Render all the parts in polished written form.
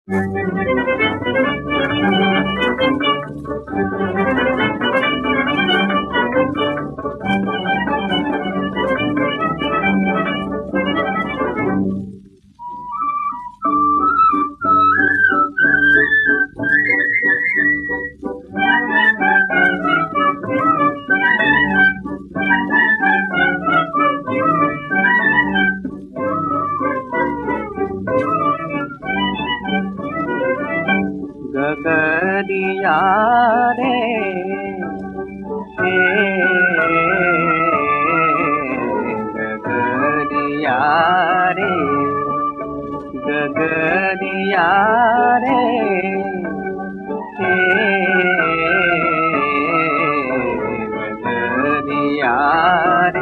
गगरिया रे गगरिया रे गगरिया रे गगरिया रे।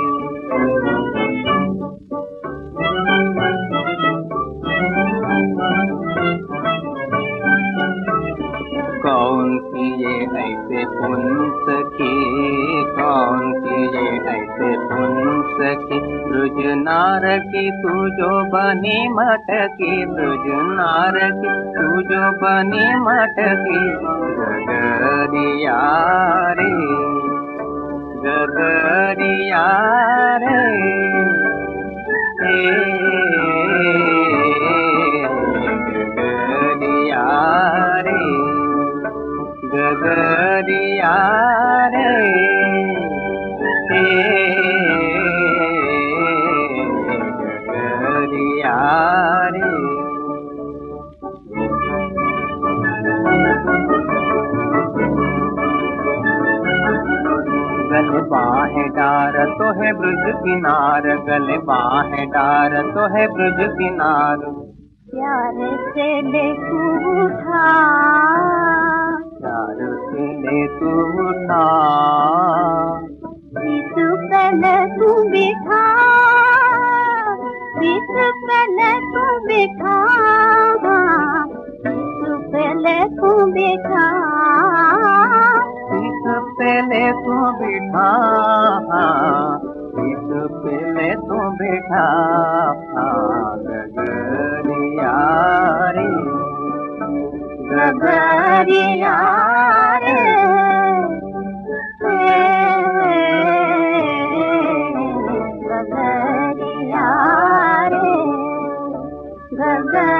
कौन किए ऐसे पुण्य सखी, कौन किए ऐसे पुण्य सखी, ब्रज नार की तू जो बनी मटकी, ब्रज नार की तू जो बनी मटकी। गगरिया रे गगरिया रे गगरिया रे गगरिया रे गगरिया रे। गले बाहें डार तो है ब्रज किनार, गले बाहें डार तो है ब्रज किनार। प्यार से ले तू उठा, प्यार से ले तू उठा, बीच पहले तू बिठा, बीच पहले तू बिठा, बीच पहले तू बिठा, बीच पहले तू बिठा, बीच पहले तू बिठा। गगरिया रे गगरिया रे गगरिया रे गगरिया।